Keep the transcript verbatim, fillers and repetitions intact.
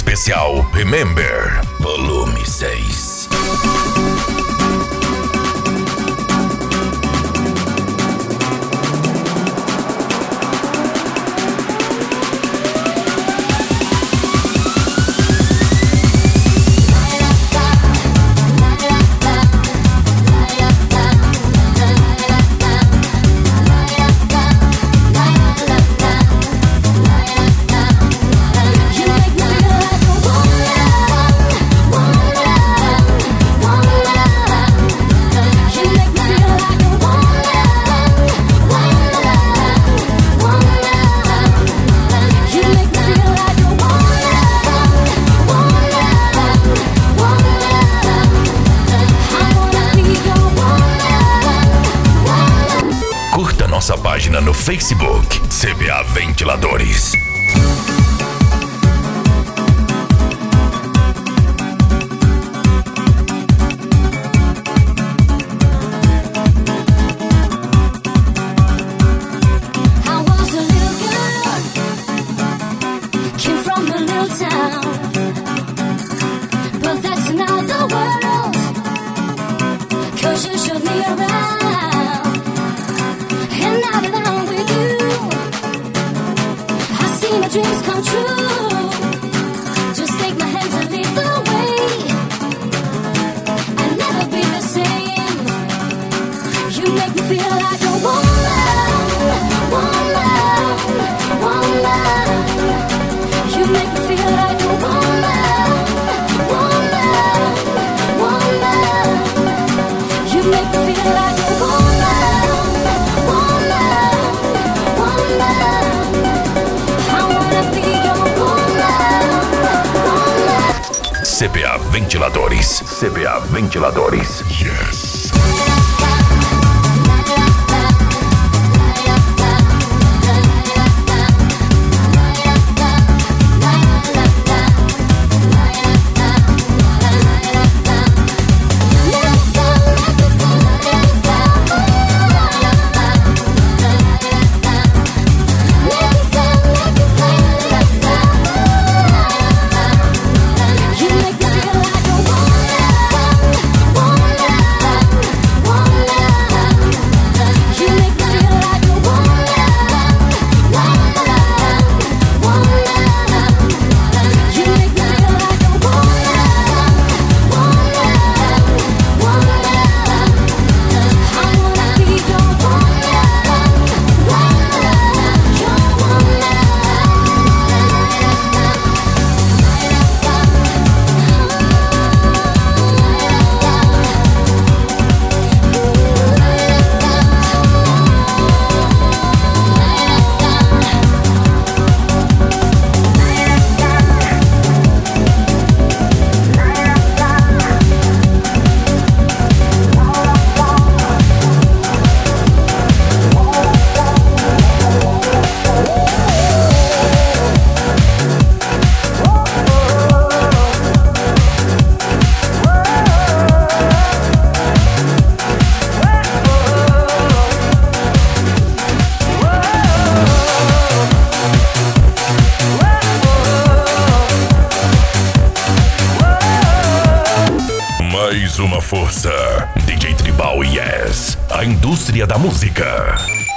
especial Remember, volume seis. Nossa página no Facebook, C B A Ventiladores. Dreams come true. Just take my hands and lead the way. I'll never be the same. You make me feel like a woman, woman, woman. You make me feel like a woman, woman, woman. You make me feel like a woman, woman, woman. C B A Ventiladores. C B A Ventiladores. Yes. Mais uma força. D J Tribal Yes. A indústria da música.